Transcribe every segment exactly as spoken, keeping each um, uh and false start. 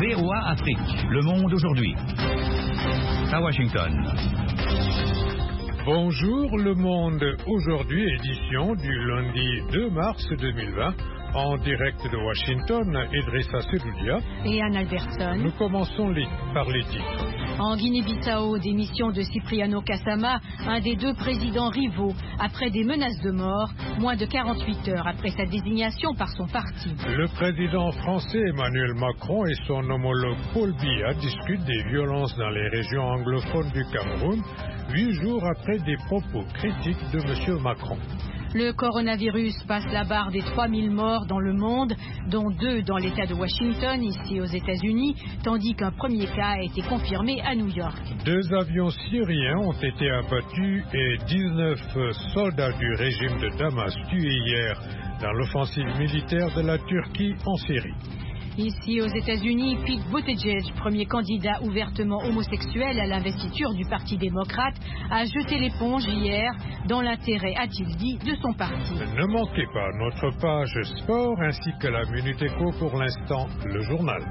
V O A Afrique, Le Monde aujourd'hui. À Washington. Bonjour Le Monde aujourd'hui, édition du lundi deux mars deux mille vingt. En direct de Washington, Idrissa Seloudia et Anne Albertson. Nous commençons les, par les titres. En Guinée-Bissau, démission de Cipriano Kassama, un des deux présidents rivaux, après des menaces de mort, moins de quarante-huit heures après sa désignation par son parti. Le président français Emmanuel Macron et son homologue Paul Biya discutent des violences dans les régions anglophones du Cameroun, huit jours après des propos critiques de M. Macron. Le coronavirus passe la barre des trois mille morts dans le monde, dont deux dans l'État de Washington, ici aux États-Unis, tandis qu'un premier cas a été confirmé à New York. Deux avions syriens ont été abattus et dix-neuf soldats du régime de Damas tués hier dans l'offensive militaire de la Turquie en Syrie. Ici aux États-Unis, Pete Buttigieg, premier candidat ouvertement homosexuel à l'investiture du Parti démocrate, a jeté l'éponge hier dans l'intérêt, a-t-il dit, de son parti. Ne manquez pas notre page sport ainsi que la Minute Éco, pour l'instant, le journal.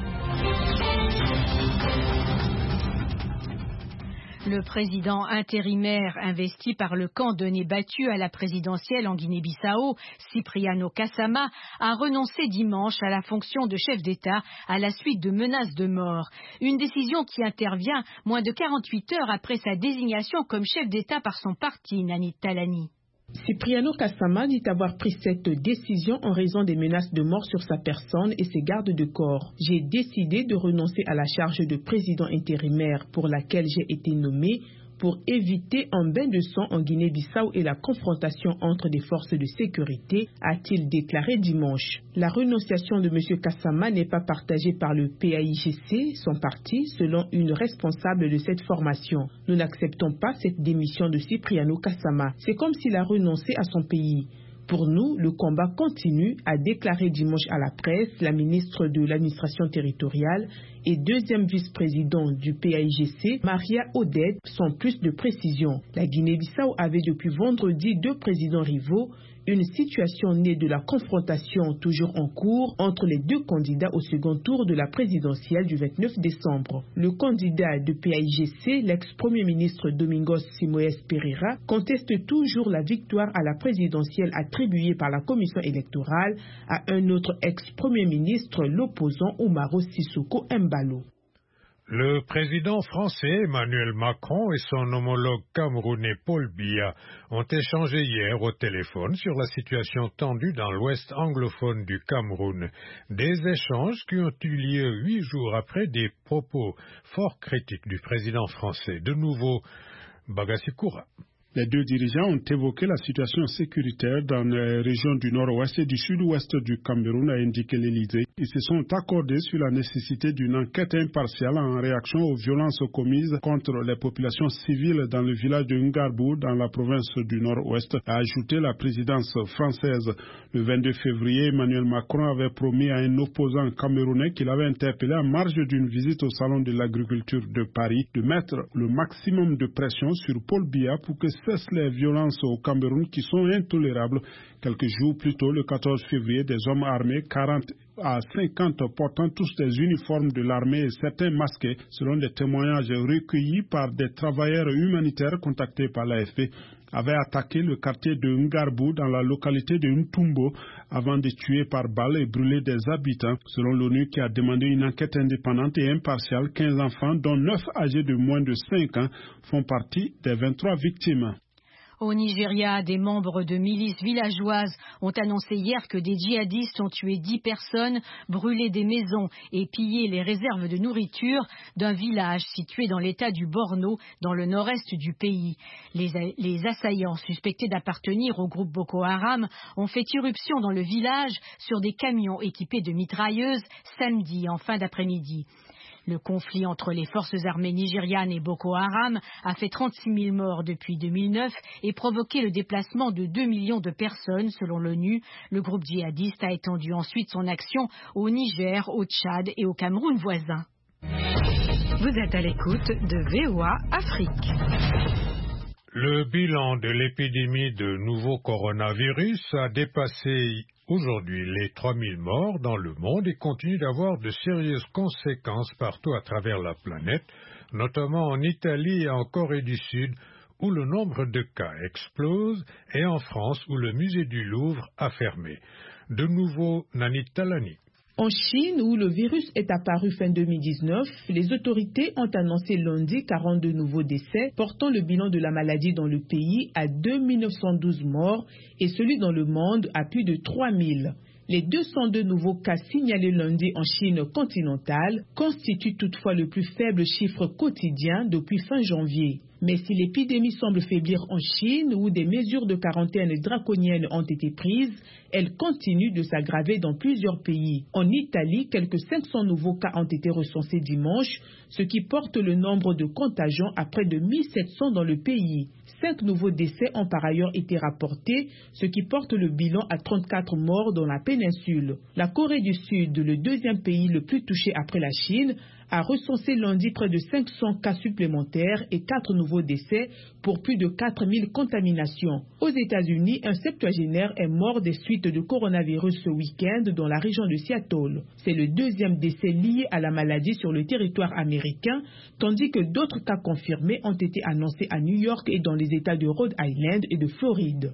Le président intérimaire investi par le camp de nez battu à la présidentielle en Guinée-Bissau, Cipriano Kassama, a renoncé dimanche à la fonction de chef d'État à la suite de menaces de mort. Une décision qui intervient moins de quarante-huit heures après sa désignation comme chef d'État par son parti, Nanit Talani. Cipriano Kassama dit avoir pris cette décision en raison des menaces de mort sur sa personne et ses gardes de corps. J'ai décidé de renoncer à la charge de président intérimaire pour laquelle j'ai été nommé pour éviter un bain de sang en Guinée-Bissau et la confrontation entre des forces de sécurité, a-t-il déclaré dimanche. La renonciation de M. Kassama n'est pas partagée par le P A I G C, son parti, selon une responsable de cette formation. Nous n'acceptons pas cette démission de Cipriano Kassama. C'est comme s'il a renoncé à son pays. Pour nous, le combat continue, a déclaré dimanche à la presse la ministre de l'administration territoriale et deuxième vice-président du P A I G C, Maria Oded, sans plus de précision. La Guinée-Bissau avait depuis vendredi deux présidents rivaux, une situation née de la confrontation toujours en cours entre les deux candidats au second tour de la présidentielle du vingt-neuf décembre. Le candidat de P A I G C, l'ex-premier ministre Domingos Simoes Pereira, conteste toujours la victoire à la présidentielle attribuée par la commission électorale à un autre ex-premier ministre, l'opposant Umaro Sissoko Embalo. Le président français Emmanuel Macron et son homologue camerounais Paul Biya ont échangé hier au téléphone sur la situation tendue dans l'ouest anglophone du Cameroun. Des échanges qui ont eu lieu huit jours après des propos fort critiques du président français. De nouveau, Bagassi Koura. Les deux dirigeants ont évoqué la situation sécuritaire dans les régions du nord-ouest et du sud-ouest du Cameroun, a indiqué l'Élysée. Ils se sont accordés sur la nécessité d'une enquête impartiale en réaction aux violences commises contre les populations civiles dans le village de Ngarbou, dans la province du nord-ouest, a ajouté la présidence française. Le vingt-deux février, Emmanuel Macron avait promis à un opposant camerounais qu'il avait interpellé en marge d'une visite au salon de l'agriculture de Paris de mettre le maximum de pression sur Paul Biya pour que cessent les violences au Cameroun qui sont intolérables. Quelques jours plus tôt, le quatorze février, des hommes armés, quarante à cinquante, portant tous des uniformes de l'armée et certains masqués, selon des témoignages recueillis par des travailleurs humanitaires contactés par l'A F P, avaient attaqué le quartier de Ngarbou dans la localité de Ntumbo avant de tuer par balle et brûler des habitants. Selon l'ONU qui a demandé une enquête indépendante et impartiale, quinze enfants, dont neuf âgés de moins de cinq ans, font partie des vingt-trois victimes. Au Nigeria, des membres de milices villageoises ont annoncé hier que des djihadistes ont tué dix personnes, brûlé des maisons et pillé les réserves de nourriture d'un village situé dans l'état du Borno, dans le nord-est du pays. Les, les assaillants suspectés d'appartenir au groupe Boko Haram ont fait irruption dans le village sur des camions équipés de mitrailleuses samedi en fin d'après-midi. Le conflit entre les forces armées nigérianes et Boko Haram a fait trente-six mille morts depuis deux mille neuf et provoqué le déplacement de deux millions de personnes selon l'ONU. Le groupe djihadiste a étendu ensuite son action au Niger, au Tchad et au Cameroun voisin. Vous êtes à l'écoute de V O A Afrique. Le bilan de l'épidémie de nouveau coronavirus a dépassé aujourd'hui les trois mille morts dans le monde et continuent d'avoir de sérieuses conséquences partout à travers la planète, notamment en Italie et en Corée du Sud, où le nombre de cas explose, et en France, où le musée du Louvre a fermé. De nouveau, Nani Talani. En Chine, où le virus est apparu fin deux mille dix-neuf, les autorités ont annoncé lundi quarante-deux nouveaux décès, portant le bilan de la maladie dans le pays à deux mille neuf cent douze morts et celui dans le monde à plus de trois mille. Les deux cent deux nouveaux cas signalés lundi en Chine continentale constituent toutefois le plus faible chiffre quotidien depuis fin janvier. Mais si l'épidémie semble faiblir en Chine, où des mesures de quarantaine draconiennes ont été prises, elle continue de s'aggraver dans plusieurs pays. En Italie, quelques cinq cents nouveaux cas ont été recensés dimanche, ce qui porte le nombre de contagions à près de mille sept cents dans le pays. Cinq nouveaux décès ont par ailleurs été rapportés, ce qui porte le bilan à trente-quatre morts dans la péninsule. La Corée du Sud, le deuxième pays le plus touché après la Chine, a recensé lundi près de cinq cents cas supplémentaires et quatre nouveaux décès pour plus de quatre mille contaminations. Aux États-Unis, un septuagénaire est mort des suites de coronavirus ce week-end dans la région de Seattle. C'est le deuxième décès lié à la maladie sur le territoire américain, tandis que d'autres cas confirmés ont été annoncés à New York et dans les États de Rhode Island et de Floride.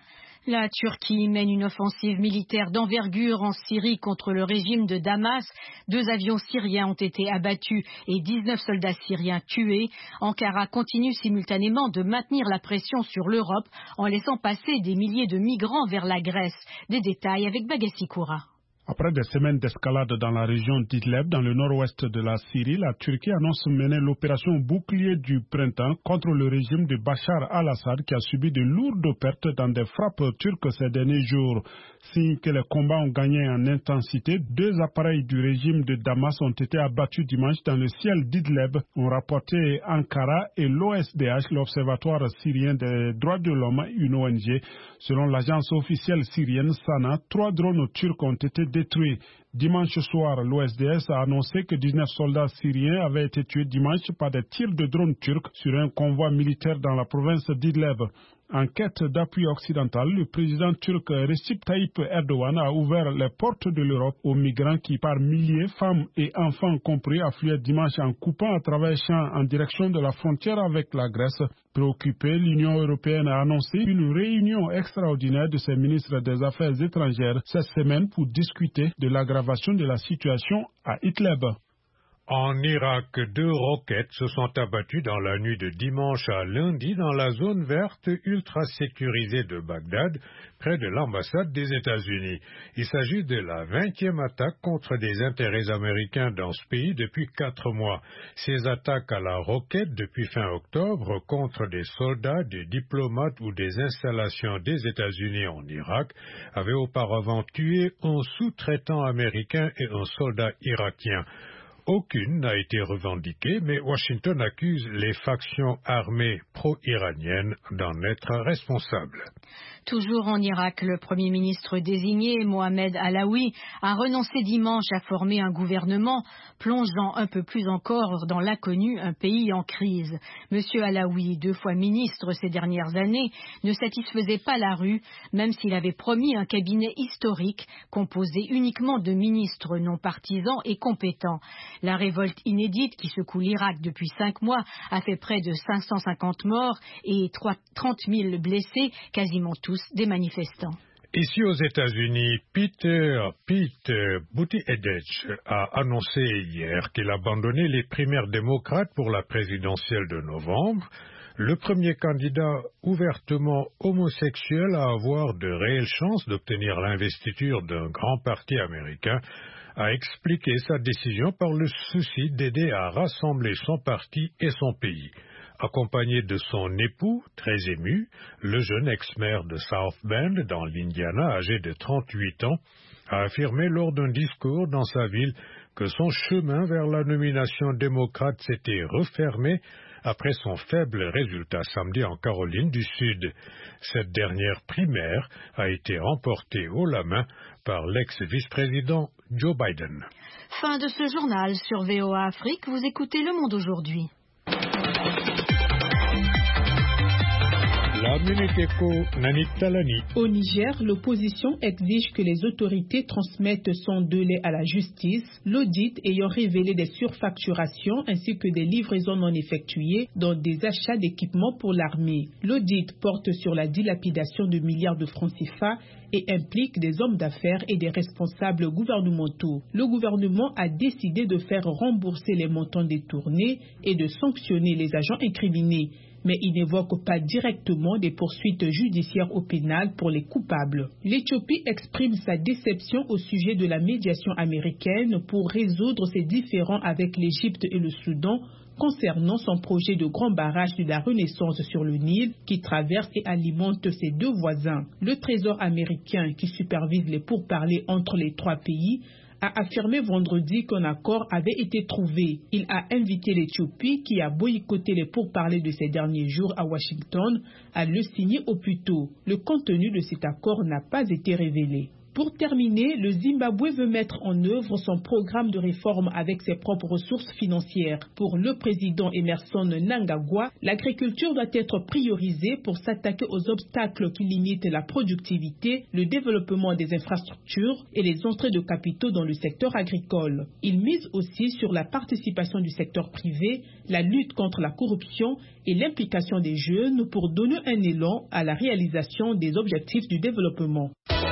La Turquie mène une offensive militaire d'envergure en Syrie contre le régime de Damas. Deux avions syriens ont été abattus et dix-neuf soldats syriens tués. Ankara continue simultanément de maintenir la pression sur l'Europe en laissant passer des milliers de migrants vers la Grèce. Des détails avec Bagassi Koura. Après des semaines d'escalade dans la région d'Idlib, dans le nord-ouest de la Syrie, la Turquie annonce mener l'opération bouclier du printemps contre le régime de Bachar al-Assad qui a subi de lourdes pertes dans des frappes turques ces derniers jours. Signe que les combats ont gagné en intensité, deux appareils du régime de Damas ont été abattus dimanche dans le ciel d'Idlib, ont rapporté Ankara et l'O S D H, l'Observatoire syrien des droits de l'homme, une O N G. Selon l'agence officielle syrienne Sana, trois drones turcs ont été détruits. Dimanche soir, l'O S D S a annoncé que dix-neuf soldats syriens avaient été tués dimanche par des tirs de drones turcs sur un convoi militaire dans la province d'Idlib. En quête d'appui occidental, le président turc Recep Tayyip Erdogan a ouvert les portes de l'Europe aux migrants qui, par milliers, femmes et enfants compris, affluaient dimanche en coupant à travers champs en direction de la frontière avec la Grèce. Préoccupée, l'Union européenne a annoncé une réunion extraordinaire de ses ministres des Affaires étrangères cette semaine pour discuter de l'aggravation de la situation à Idlib. En Irak, deux roquettes se sont abattues dans la nuit de dimanche à lundi dans la zone verte ultra sécurisée de Bagdad, près de l'ambassade des États-Unis. Il s'agit de la vingtième attaque contre des intérêts américains dans ce pays depuis quatre mois. Ces attaques à la roquette depuis fin octobre contre des soldats, des diplomates ou des installations des États-Unis en Irak avaient auparavant tué un sous-traitant américain et un soldat irakien. Aucune n'a été revendiquée, mais Washington accuse les factions armées pro-iraniennes d'en être responsables. Toujours en Irak, le Premier ministre désigné, Mohamed Alaoui, a renoncé dimanche à former un gouvernement, plongeant un peu plus encore dans l'inconnu un pays en crise. Monsieur Alaoui, deux fois ministre ces dernières années, ne satisfaisait pas la rue, même s'il avait promis un cabinet historique composé uniquement de ministres non partisans et compétents. La révolte inédite qui secoue l'Irak depuis cinq mois a fait près de cinq cent cinquante morts et trente mille blessés, quasiment tous des manifestants. Ici aux États-Unis, Peter, Pete Buttigieg a annoncé hier qu'il abandonnait les primaires démocrates pour la présidentielle de novembre. Le premier candidat ouvertement homosexuel à avoir de réelles chances d'obtenir l'investiture d'un grand parti américain a expliqué sa décision par le souci d'aider à rassembler son parti et son pays. Accompagné de son époux, très ému, le jeune ex-maire de South Bend, dans l'Indiana, âgé de trente-huit ans, a affirmé lors d'un discours dans sa ville que son chemin vers la nomination démocrate s'était refermé après son faible résultat samedi en Caroline du Sud. Cette dernière primaire a été remportée haut la main par l'ex-vice-président Joe Biden. Fin de ce journal sur V O A Afrique. Vous écoutez Le Monde aujourd'hui. La Minute Éco, Nanit Talani. Au Niger, l'opposition exige que les autorités transmettent son délai à la justice, l'audit ayant révélé des surfacturations ainsi que des livraisons non effectuées dans des achats d'équipements pour l'armée. L'audit porte sur la dilapidation de milliards de francs C F A et implique des hommes d'affaires et des responsables gouvernementaux. Le gouvernement a décidé de faire rembourser les montants détournés et de sanctionner les agents incriminés, mais il n'évoque pas directement des poursuites judiciaires au pénal pour les coupables. L'Éthiopie exprime sa déception au sujet de la médiation américaine pour résoudre ses différends avec l'Égypte et le Soudan concernant son projet de grand barrage de la Renaissance sur le Nil qui traverse et alimente ses deux voisins. Le Trésor américain, qui supervise les pourparlers entre les trois pays, a affirmé vendredi qu'un accord avait été trouvé. Il a invité l'Éthiopie, qui a boycotté les pourparlers de ces derniers jours à Washington, à le signer au plus tôt. Le contenu de cet accord n'a pas été révélé. Pour terminer, le Zimbabwe veut mettre en œuvre son programme de réforme avec ses propres ressources financières. Pour le président Emerson Mnangagwa, l'agriculture doit être priorisée pour s'attaquer aux obstacles qui limitent la productivité, le développement des infrastructures et les entrées de capitaux dans le secteur agricole. Il mise aussi sur la participation du secteur privé, la lutte contre la corruption et l'implication des jeunes pour donner un élan à la réalisation des objectifs du développement.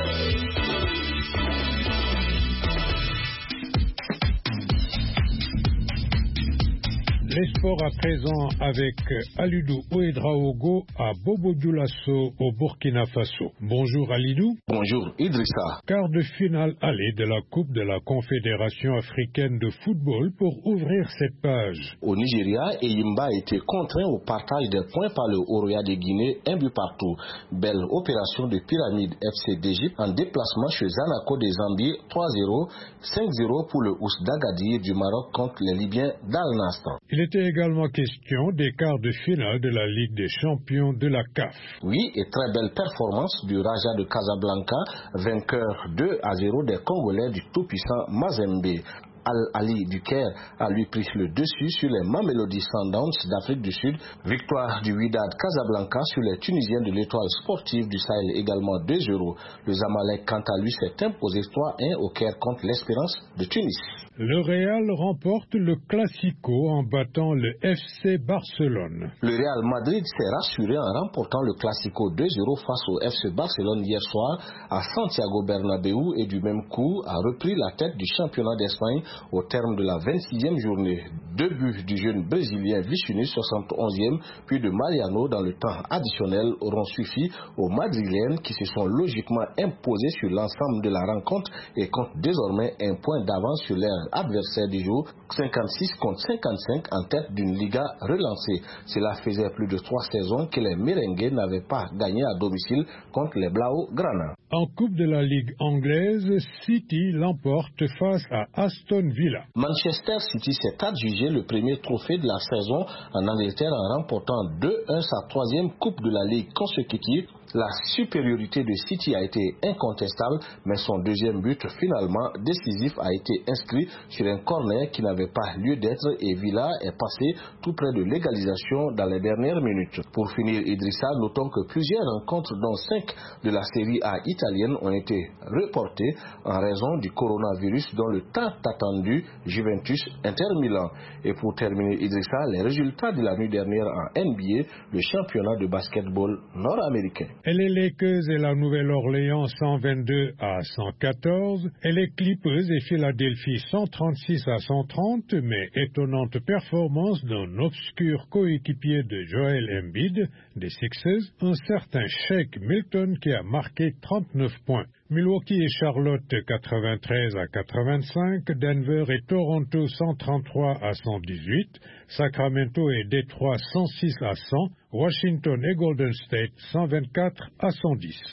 Les sports à présent avec Alidou Ouedraogo à Bobo Dioulasso au Burkina Faso. Bonjour Alidou. Bonjour Idrissa. Quart de finale aller de la Coupe de la Confédération africaine de football pour ouvrir cette page. Au Nigeria, Eyimba a été contraint au partage des points par le Oroya de Guinée, un but partout. Belle opération de Pyramide F C d'Égypte en déplacement chez Zanaco des Zambies, trois zéro, cinq zéro pour le Ous d'Agadir du Maroc contre les Libyens d'Al Nassr. Il était également question des quarts de finale de la Ligue des champions de la C A F. Oui, et très belle performance du Raja de Casablanca, vainqueur deux à zéro des Congolais du tout-puissant Mazembe. Al-Ali du Caire a lui pris le dessus sur les Mamelody Sundowns d'Afrique du Sud. Victoire du Wydad Casablanca sur les Tunisiens de l'Étoile sportive du Sahel, également deux zéro. Le Zamalek, quant à lui, s'est imposé trois un au Caire contre l'Espérance de Tunis. Le Real remporte le Classico en battant le F C Barcelone. Le Real Madrid s'est rassuré en remportant le Classico deux zéro face au F C Barcelone hier soir à Santiago Bernabéu et du même coup a repris la tête du championnat d'Espagne au terme de la vingt-sixième journée. Deux buts du jeune Brésilien Vinicius, soixante-onzième, puis de Mariano dans le temps additionnel auront suffi aux Madrilènes qui se sont logiquement imposés sur l'ensemble de la rencontre et comptent désormais un point d'avance sur leur adversaire du jour, cinquante-six contre cinquante-cinq en tête d'une Liga relancée. Cela faisait plus de trois saisons que les Merengues n'avaient pas gagné à domicile contre les Blaugrana. En Coupe de la Ligue anglaise, City l'emporte face à Aston Villa. Manchester City s'est adjugé le premier trophée de la saison en Angleterre en remportant deux un sa troisième Coupe de la Ligue consécutive. La supériorité de City a été incontestable, mais son deuxième but finalement décisif a été inscrit sur un corner qui n'avait pas lieu d'être et Villa est passé tout près de l'égalisation dans les dernières minutes. Pour finir, Idrissa, notons que plusieurs rencontres, dont cinq de la série A italienne, ont été reportées en raison du coronavirus dont le tant attendu Juventus-Inter Milan. Et pour terminer, Idrissa, les résultats de la nuit dernière en N B A, le championnat de basketball nord-américain. Et les Lakers et la Nouvelle-Orléans cent vingt-deux à cent quatorze, et les Clippers et Philadelphie cent trente-six à cent trente, mais étonnante performance d'un obscur coéquipier de Joel Embiid, des Sixers, un certain Shake Milton qui a marqué trente-neuf points. Milwaukee et Charlotte quatre-vingt-treize à quatre-vingt-cinq, Denver et Toronto cent trente-trois à cent dix-huit, Sacramento et Détroit cent six à cent, Washington et Golden State cent vingt-quatre à cent dix.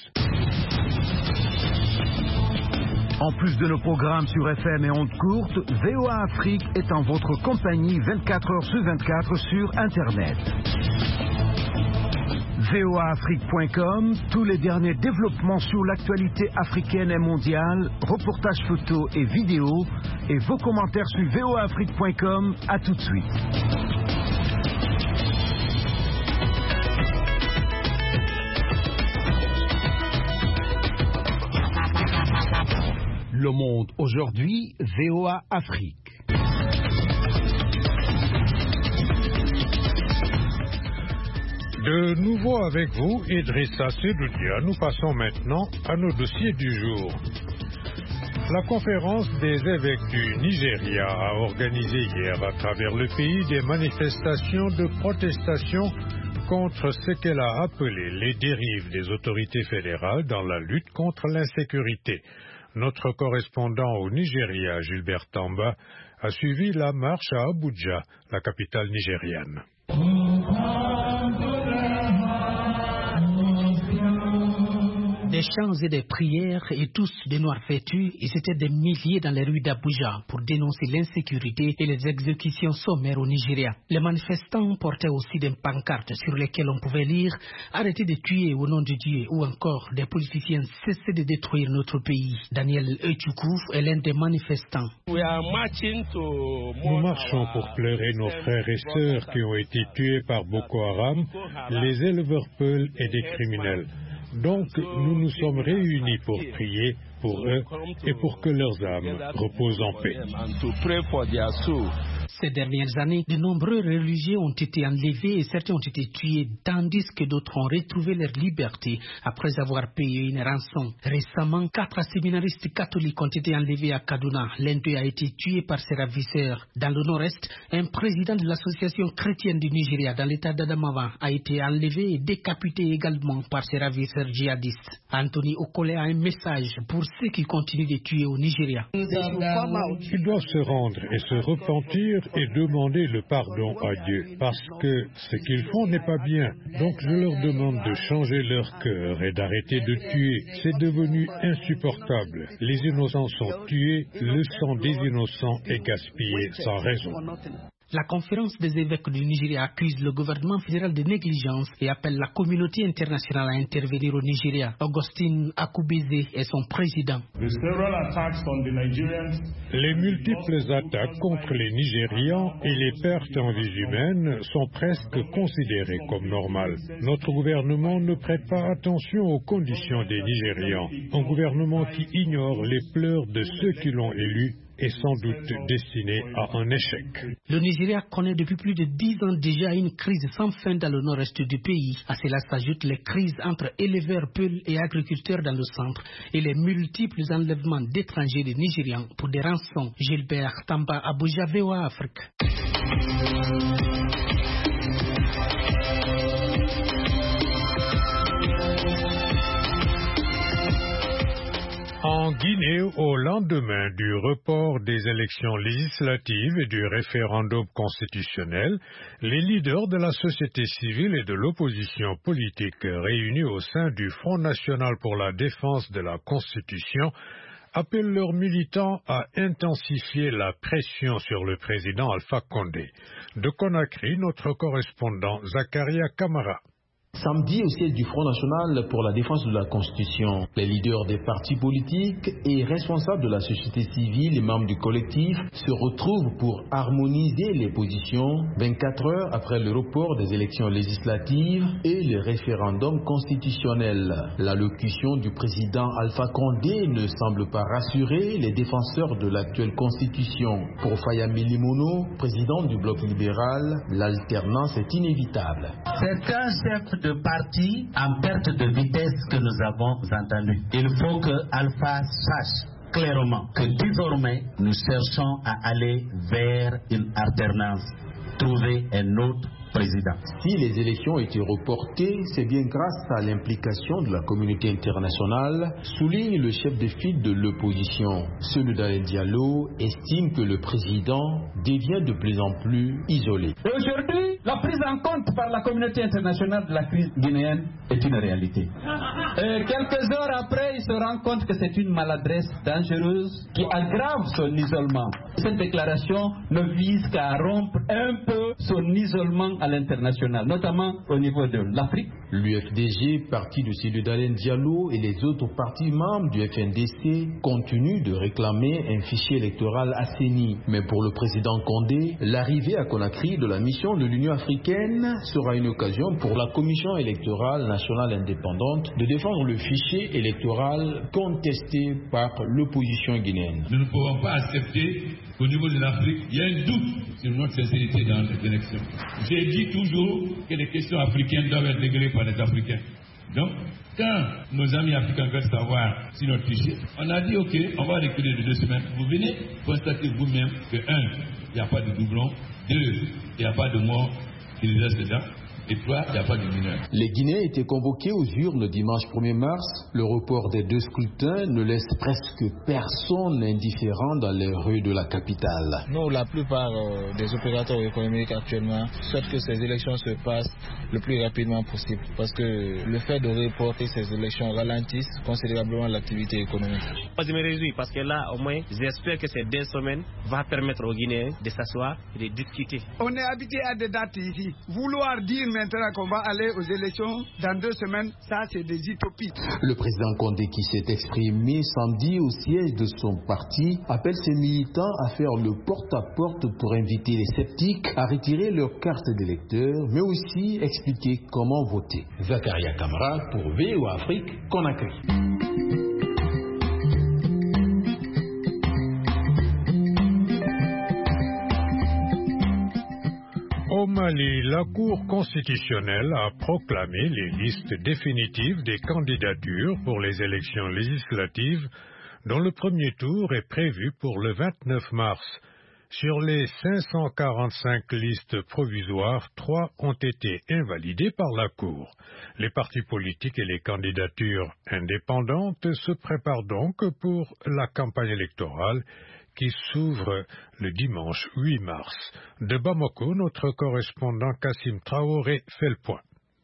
En plus de nos programmes sur F M et ondes courtes, V O A Afrique est en votre compagnie vingt-quatre heures sur vingt-quatre sur Internet. V O A Afrique point com, tous les derniers développements sur l'actualité africaine et mondiale, reportages photos et vidéos, et vos commentaires sur V O A Afrique point com. À tout de suite. Le Monde aujourd'hui, V O A Afrique. De nouveau avec vous, Idrissa Sedoudia, nous passons maintenant à nos dossiers du jour. La conférence des évêques du Nigeria a organisé hier à travers le pays des manifestations de protestation contre ce qu'elle a appelé les dérives des autorités fédérales dans la lutte contre l'insécurité. Notre correspondant au Nigeria, Gilbert Tamba, a suivi la marche à Abuja, la capitale nigériane. Des chants et des prières et tous de noirs vêtus, ils étaient des milliers dans les rues d'Abuja pour dénoncer l'insécurité et les exécutions sommaires au Nigeria. Les manifestants portaient aussi des pancartes sur lesquelles on pouvait lire « Arrêtez de tuer au nom de Dieu » ou encore « Des politiciens cessez de détruire notre pays ». Daniel Echoukou est l'un des manifestants. Nous marchons pour pleurer nos frères et sœurs qui ont été tués par Boko Haram, les éleveurs peuls et des criminels. Donc, nous nous sommes réunis pour prier pour eux et pour que leurs âmes reposent en paix. Ces dernières années, de nombreux religieux ont été enlevés et certains ont été tués, tandis que d'autres ont retrouvé leur liberté après avoir payé une rançon. Récemment, quatre séminaristes catholiques ont été enlevés à Kaduna. L'un d'eux a été tué par ses ravisseurs. Dans le nord-est, un président de l'association chrétienne du Nigeria dans l'état d'Adamawa a été enlevé et décapité également par ses ravisseurs djihadistes. Anthony Okole a un message pour ceux qui continuent de tuer au Nigeria. Ils doivent se rendre et se repentir et demander le pardon à Dieu, parce que ce qu'ils font n'est pas bien. Donc je leur demande de changer leur cœur et d'arrêter de tuer. C'est devenu insupportable. Les innocents sont tués, le sang des innocents est gaspillé sans raison. La conférence des évêques du Nigeria accuse le gouvernement fédéral de négligence et appelle la communauté internationale à intervenir au Nigeria. Augustine Akubeze est son président. Les multiples attaques contre les Nigérians et les pertes en vies humaines sont presque considérées comme normales. Notre gouvernement ne prête pas attention aux conditions des Nigérians. Un gouvernement qui ignore les pleurs de ceux qui l'ont élu est sans doute destiné à un échec. Le Nigeria connaît depuis plus de dix ans déjà une crise sans fin dans le nord-est du pays. À cela s'ajoutent les crises entre éleveurs, peuls et agriculteurs dans le centre et les multiples enlèvements d'étrangers de Nigérians pour des rançons. Gilbert Tamba, Abuja, V O A Afrique. En Guinée, au lendemain du report des élections législatives et du référendum constitutionnel, les leaders de la société civile et de l'opposition politique réunis au sein du Front national pour la défense de la Constitution appellent leurs militants à intensifier la pression sur le président Alpha Condé. De Conakry, notre correspondant Zakaria Kamara. Samedi, au siège du Front national pour la défense de la Constitution, les leaders des partis politiques et responsables de la société civile et membres du collectif se retrouvent pour harmoniser les positions vingt-quatre heures après le report des élections législatives et le référendum constitutionnel. L'allocution du président Alpha Condé ne semble pas rassurer les défenseurs de l'actuelle Constitution. Pour Fayami Limono, président du bloc libéral, l'alternance est inévitable. C'est un chef de parti en perte de vitesse que nous avons entendu. Il faut que Alpha sache clairement que désormais nous cherchons à aller vers une alternance, trouver un autre président. Si les élections ont été reportées, c'est bien grâce à l'implication de la communauté internationale, souligne le chef de file de l'opposition. Celui Dalin Diallo estime que le président devient de plus en plus isolé. Aujourd'hui, la prise en compte par la communauté internationale de la crise guinéenne est une réalité. Et quelques heures après, il se rend compte que c'est une maladresse dangereuse qui aggrave son isolement. Cette déclaration ne vise qu'à rompre un peu son isolement à l'international, notamment au niveau de l'Afrique. L'U F D G, parti de Cellou Dalein Diallo et les autres partis membres du F N D C continuent de réclamer un fichier électoral assaini. Mais pour le président Condé, l'arrivée à Conakry de la mission de l'Union africaine sera une occasion pour la Commission électorale nationale indépendante de défendre le fichier électoral contesté par l'opposition guinéenne. Nous ne pouvons pas accepter qu'au niveau de l'Afrique, il y a un doute sur notre sincérité dans les élections. J'ai dit toujours que les questions africaines doivent être réglées par les Africains. Donc, quand nos amis africains veulent savoir si notre fichier, on a dit ok, on va reculer de deux semaines. Vous venez constater vous-même que un, il n'y a pas de doublon, deux, il n'y a pas de mort qui nous reste dedans. Et toi, il n'y a pas de mineur. Les Guinéens étaient convoqués aux urnes dimanche premier mars. Le report des deux scrutins ne laisse presque personne indifférent dans les rues de la capitale. Nous, la plupart euh, des opérateurs économiques actuellement souhaitent que ces élections se passent le plus rapidement possible. Parce que le fait de reporter ces élections ralentisse considérablement l'activité économique. Moi, je me réjouis parce que là, au moins, j'espère que ces deux semaines vont permettre aux Guinéens de s'asseoir et de discuter. On est habitué à des dates ici. Vouloir dire maintenant qu'on va aller aux élections dans deux semaines, ça c'est des utopies. Le président Condé, qui s'est exprimé samedi au siège de son parti, appelle ses militants à faire le porte-à-porte pour inviter les sceptiques à retirer leur carte d'électeur, mais aussi expliquer comment voter. Zakaria Kamara pour V O A Afrique, Conakry. Au Mali, la Cour constitutionnelle a proclamé les listes définitives des candidatures pour les élections législatives, dont le premier tour est prévu pour le vingt-neuf mars. Sur les cinq cent quarante-cinq listes provisoires, trois ont été invalidées par la Cour. Les partis politiques et les candidatures indépendantes se préparent donc pour la campagne électorale qui s'ouvre le dimanche huit mars. De Bamako, notre correspondant Kassim Traoré fait le point.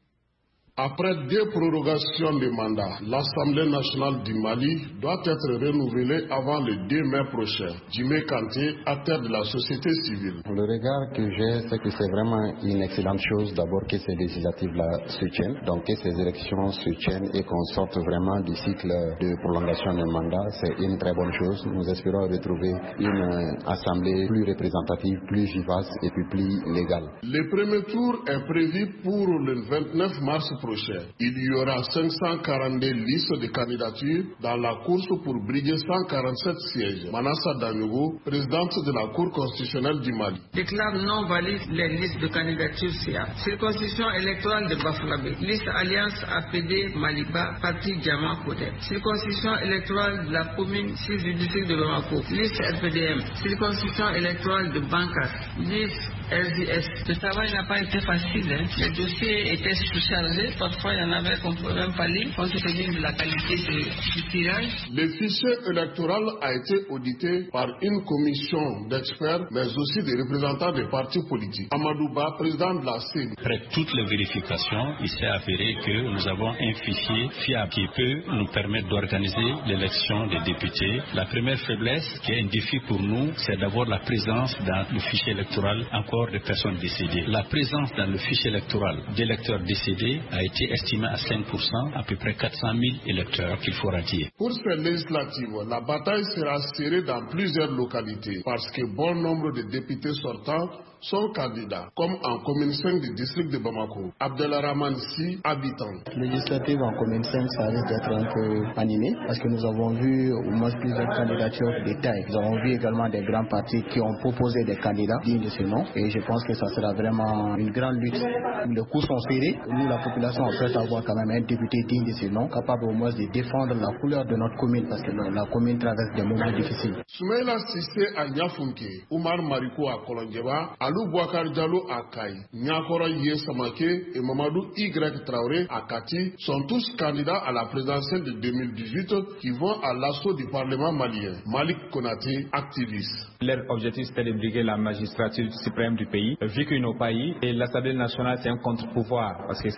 Après deux prorogations de mandat, l'Assemblée nationale du Mali doit être renouvelée avant le deux mai prochain. Jimé Kanté, acteur de la société civile. Le regard que j'ai, c'est que c'est vraiment une excellente chose d'abord que ces législatives-là se tiennent, donc que ces élections se tiennent et qu'on sorte vraiment du cycle de prolongation de mandat. C'est une très bonne chose. Nous espérons retrouver une assemblée plus représentative, plus vivace et puis plus légale. Le premier tour est prévu pour le vingt-neuf mars prochain. Il y aura cinq cent quarante-deux listes de candidatures dans la course pour briguer cent quarante-sept sièges. Manassa Danogo, présidente de la Cour constitutionnelle du Mali. Déclare non valide les listes de candidatures C A. Circonscription électorale de Bafouabé. Liste Alliance A P D Maliba, parti Diamant Côté. Circonscription électorale de la commune six du district de Bamako. Liste R P D M. Circonscription électorale de Bankas. Liste R D S. Le travail n'a pas été facile. Hein. Les dossiers étaient surchargés. Parfois, il y en avait qu'on ne pouvait même pas lire compte tenu de la qualité de, du tirage. Le fichier électoral a été audité par une commission d'experts, mais aussi des représentants des partis politiques. Amadouba, président de la C E N I. Après toutes les vérifications, il s'est avéré que nous avons un fichier fiable qui peut nous permettre d'organiser l'élection des députés. La première faiblesse, qui est un défi pour nous, c'est d'avoir la présence dans le fichier électoral encore de personnes décédées. La présence dans le fichier électoral d'électeurs décédés a été estimé à cinq pour cent, à peu près quatre cent mille électeurs qu'il faut radier. Pour ces législatives, la bataille sera serrée dans plusieurs localités parce que bon nombre de députés sortants sont candidats, comme en commune cinq du district de Bamako. Abdelrahman Si, habitant. Législative en commune cinq, ça risque d'être un peu animé parce que nous avons vu au moins plusieurs candidatures de taille. Nous avons vu également des grands partis qui ont proposé des candidats dignes de ce nom et je pense que ça sera vraiment une grande lutte. Les coups sont serrés. Nous, la population, on souhaite avoir quand même un député digne de ce nom, capable au moins de défendre la couleur de notre commune parce que la commune traverse des moments difficiles. Soumaïla Sissé à Niafunke, Oumar Mariko à Kolongeba, Alou Bouakar Diallo à Kaï, Niakora Yé Samake et Mamadou Y. Traoré à Kati sont tous candidats à la présidentielle de deux mille dix-huit qui vont à l'assaut du Parlement malien. Malik Konaté, activiste. Leur objectif c'était de briguer la magistrature suprême du pays, vu que nos pays et l'Assemblée nationale c'est un contre-pouvoir parce que c'est à l'Assemblée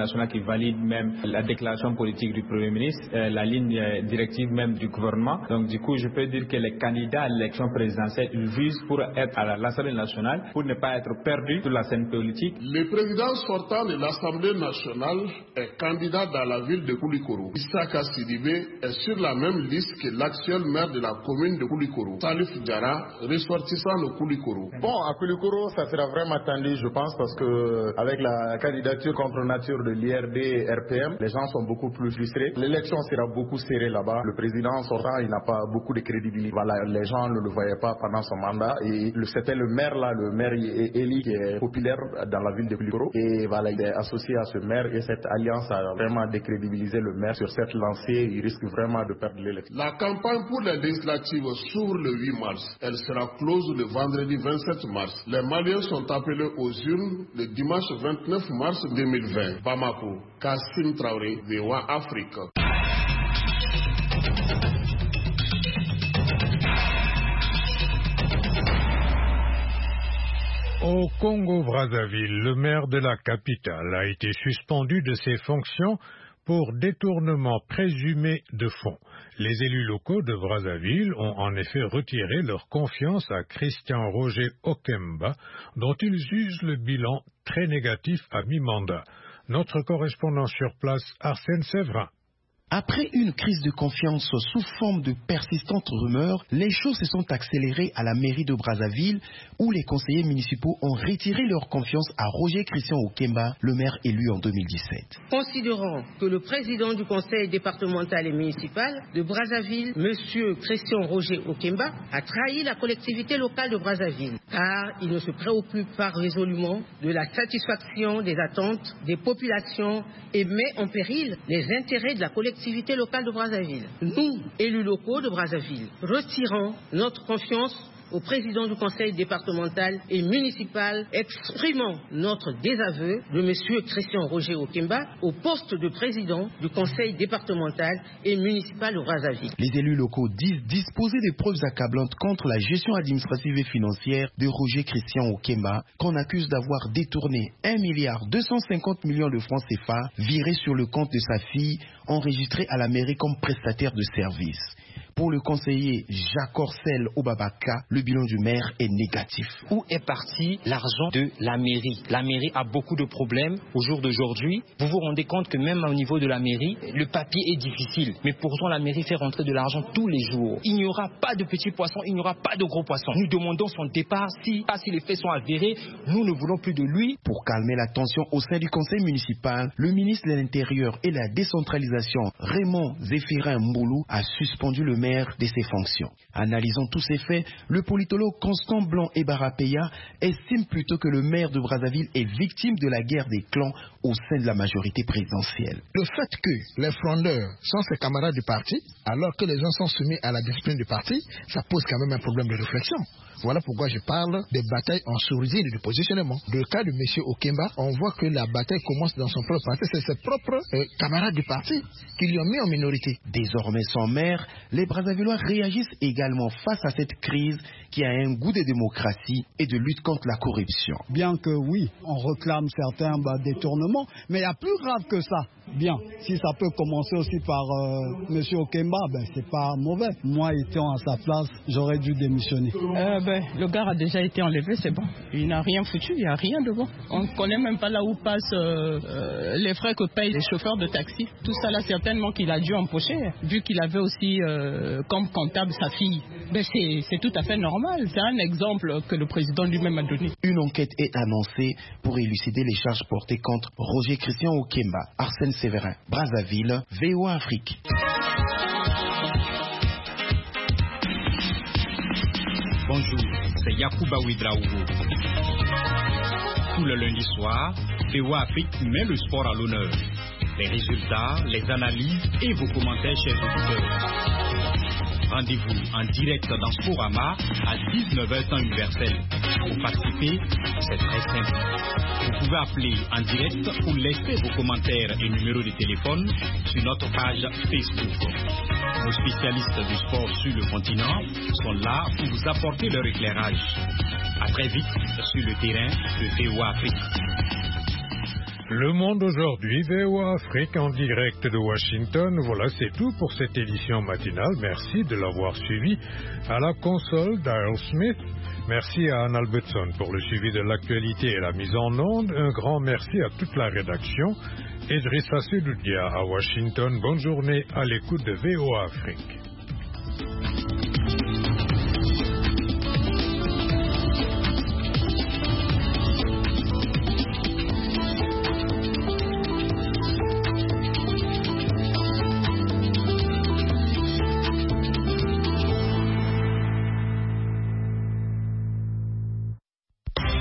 nationale qui valide même la déclaration politique du Premier ministre, euh, la ligne euh, directive même du gouvernement. Donc du coup, je peux dire que les candidats à l'élection présidentielle visent pour être à l'Assemblée nationale, pour ne pas être perdus sur la scène politique. Le président sortant de l'Assemblée nationale est candidat dans la ville de Koulikoro. Issaka Sidibé est sur la même liste que l'actuel maire de la commune de Koulikoro, Salif Diarra, ressortissant de Koulikoro. Bon, à Koulikoro, ça sera vraiment attendu, je pense, parce que avec la candidature contre nature de l'I R D et R P M, les gens sont beaucoup plus frustrés. L'élection sera beaucoup serrée là-bas. Le président sortant, il n'a pas beaucoup de crédibilité. Voilà, les gens ne le voyaient pas pendant son mandat. Et c'était le maire là, le maire Eli, qui est populaire dans la ville de Koulikoro. Et voilà, il est associé à ce maire et cette alliance a vraiment décrédibilisé le maire. Sur cette lancée, il risque vraiment de perdre l'élection. La campagne pour les législatives s'ouvre le huit mars. Elle sera close le vendredi vingt-sept mars. Les Maliens sont appelés aux urnes le dimanche vingt-neuf mars deux mille vingt. Bamako, Kassim Traoré, V O A Afrique. Au Congo-Brazzaville, le maire de la capitale a été suspendu de ses fonctions pour détournement présumé de fonds. Les élus locaux de Brazzaville ont en effet retiré leur confiance à Christian Roger Okemba, dont ils jugent le bilan très négatif à mi-mandat. Notre correspondant sur place, Arsène Séverin. Après une crise de confiance sous forme de persistantes rumeurs, les choses se sont accélérées à la mairie de Brazzaville où les conseillers municipaux ont retiré leur confiance à Roger Christian Okemba, le maire élu en deux mille dix-sept. Considérant que le président du conseil départemental et municipal de Brazzaville, M. Christian Roger Okemba, a trahi la collectivité locale de Brazzaville car il ne se préoccupe pas résolument de la satisfaction des attentes des populations et met en péril les intérêts de la collectivité locale de Brazzaville. Nous, élus locaux de Brazzaville, retirons notre confiance au président du conseil départemental et municipal, exprimant notre désaveu de M. Christian Roger Okemba au poste de président du conseil départemental et municipal de Brazzaville. Les élus locaux disent disposer de preuves accablantes contre la gestion administrative et financière de Roger Christian Okemba, qu'on accuse d'avoir détourné un milliard deux cent cinquante millions de francs C F A virés sur le compte de sa fille, enregistré à la mairie comme prestataire de services. Pour le conseiller Jacques Orcel Obabaka, le bilan du maire est négatif. Où est parti l'argent de la mairie? La mairie a beaucoup de problèmes au jour d'aujourd'hui. Vous vous rendez compte que même au niveau de la mairie, le papier est difficile. Mais pourtant, la mairie fait rentrer de l'argent tous les jours. Il n'y aura pas de petits poissons, il n'y aura pas de gros poissons. Nous demandons son départ. Si, pas si les faits sont avérés, nous ne voulons plus de lui. Pour calmer la tension au sein du conseil municipal, le ministre de l'Intérieur et la décentralisation, Raymond Zéphirin Mboulou, a suspendu le maire de ses fonctions. Analysant tous ces faits, le politologue Constant Blanc Ebarapeya estime plutôt que le maire de Brazzaville est victime de la guerre des clans au sein de la majorité présidentielle. Le fait que les frondeurs sont ses camarades du parti, alors que les gens sont soumis à la discipline du parti, ça pose quand même un problème de réflexion. Voilà pourquoi je parle des batailles en sourdine et du positionnement. Dans le cas de M. Okemba, on voit que la bataille commence dans son propre parti. C'est ses propres euh, camarades du parti qui lui ont mis en minorité. Désormais sans maire, les Brazzavillois réagissent également face à cette crise qui a un goût de démocratie et de lutte contre la corruption. Bien que oui, on réclame certains bah, détournements, mais il y a plus grave que ça. Bien, si ça peut commencer aussi par euh, M. Okemba, ben, c'est pas mauvais. Moi, étant à sa place, j'aurais dû démissionner. Euh, ben, le gars a déjà été enlevé, c'est bon. Il n'a rien foutu, il n'y a rien de bon. On ne connaît même pas là où passent euh, euh, les frais que payent les chauffeurs de taxi. Tout ça là, certainement qu'il a dû empocher, vu qu'il avait aussi euh, comme comptable sa fille. Ben, c'est tout à fait normal. C'est un exemple que le président lui-même a donné. Une enquête est annoncée pour élucider les charges portées contre Roger Christian Okemba. Arsène Séverin, Brazzaville, V O A Afrique. Bonjour, c'est Yacouba Ouidraogo. Tout le lundi soir, V O A Afrique met le sport à l'honneur. Les résultats, les analyses et vos commentaires, chers auditeurs. Rendez-vous en direct dans Sporama à dix-neuf heures temps universel. Pour participer, c'est très simple. Vous pouvez appeler en direct ou laisser vos commentaires et numéros de téléphone sur notre page Facebook. Nos spécialistes du sport sur le continent sont là pour vous apporter leur éclairage. À très vite sur le terrain de V O A Afrique. Le Monde aujourd'hui, V O A Afrique en direct de Washington. Voilà, c'est tout pour cette édition matinale. Merci de l'avoir suivi. À la console, Daryl Smith. Merci à Anne Albertson pour le suivi de l'actualité et la mise en onde. Un grand merci à toute la rédaction. Idrissa Sedoudia à Washington. Bonne journée à l'écoute de V O A Afrique.